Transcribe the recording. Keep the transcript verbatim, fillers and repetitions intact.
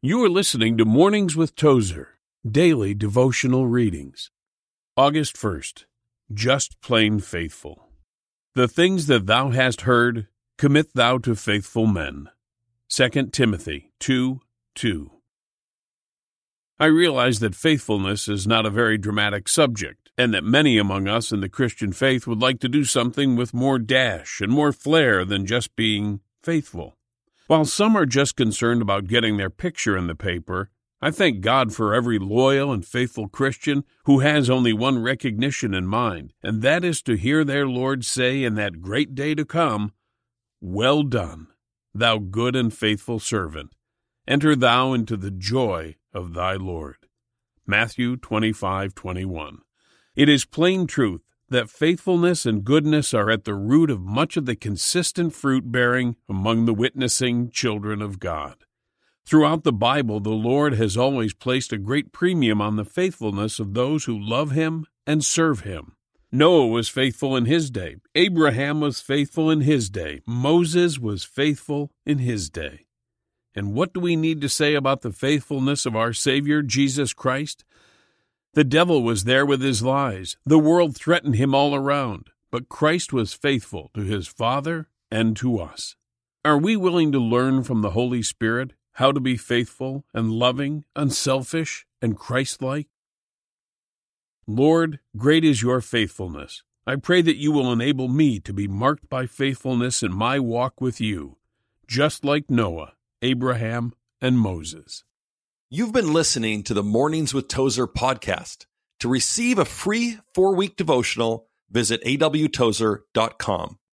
You are listening to Mornings with Tozer, daily devotional readings. August first, Just Plain Faithful. The things that thou hast heard, commit thou to faithful men. Second Timothy two two. I realize that faithfulness is not a very dramatic subject, and that many among us in the Christian faith would like to do something with more dash and more flair than just being faithful. While some are just concerned about getting their picture in the paper, I thank God for every loyal and faithful Christian who has only one recognition in mind, and that is to hear their Lord say in that great day to come, "Well done, thou good and faithful servant. Enter thou into the joy of thy Lord." Matthew twenty-five twenty-one. It is plain truth that faithfulness and goodness are at the root of much of the consistent fruit-bearing among the witnessing children of God. Throughout the Bible, the Lord has always placed a great premium on the faithfulness of those who love Him and serve Him. Noah was faithful in his day. Abraham was faithful in his day. Moses was faithful in his day. And what do we need to say about the faithfulness of our Savior, Jesus Christ? The devil was there with his lies. The world threatened him all around. But Christ was faithful to his Father and to us. Are we willing to learn from the Holy Spirit how to be faithful and loving, unselfish, and Christ-like? Lord, great is your faithfulness. I pray that you will enable me to be marked by faithfulness in my walk with you, just like Noah, Abraham, and Moses. You've been listening to the Mornings with Tozer podcast. To receive a free four-week devotional, visit a w tozer dot com.